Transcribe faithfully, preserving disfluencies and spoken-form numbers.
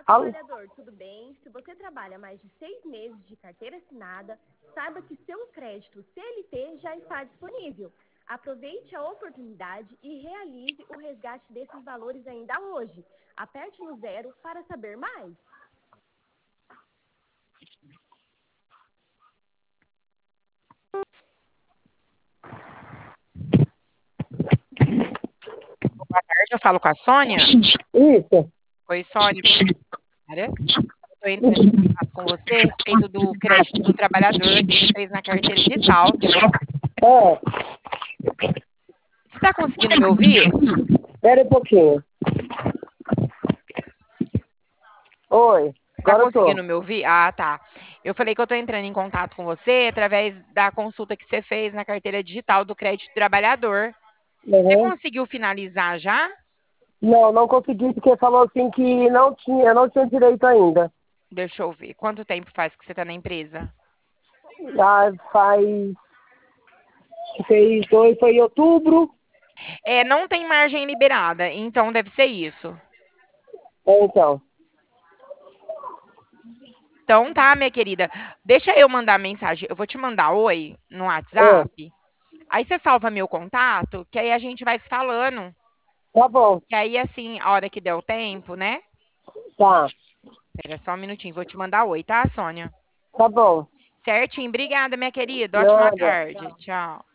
trabalhador, tudo bem? Se você trabalha mais de seis meses de carteira assinada, saiba que seu crédito C L T já está disponível. Aproveite a oportunidade e realize o resgate desses valores ainda hoje. Aperte no zero para saber mais. Boa tarde, eu falo com a Sônia. Isso. Oi, Sônia. Estou entrando em contato com você a respeito do crédito do trabalhador que você fez na carteira digital. É. Você está conseguindo me ouvir? Espera um pouquinho. Oi. Está Agora eu tô. conseguindo me ouvir? Ah, tá. Eu falei que eu estou entrando em contato com você através da consulta que você fez na carteira digital do crédito do trabalhador. Você Uhum. conseguiu finalizar já? Não, não consegui porque falou assim que não tinha, eu não tinha direito ainda. Deixa eu ver. Quanto tempo faz que você está na empresa? Ah, faz. Fez dois, foi em outubro. É, não tem margem liberada, então deve ser isso. É, então. Então tá, minha querida. Deixa eu mandar mensagem. Eu vou te mandar oi no É, WhatsApp. Aí você salva meu contato, que aí a gente vai se falando. tá bom. Que aí, assim, a hora que der o tempo, né? Tá. Espera só um minutinho, vou te mandar oi, tá, Sônia? Tá bom. Certinho. Obrigada, minha querida. Ótima Nada. tarde. Tchau.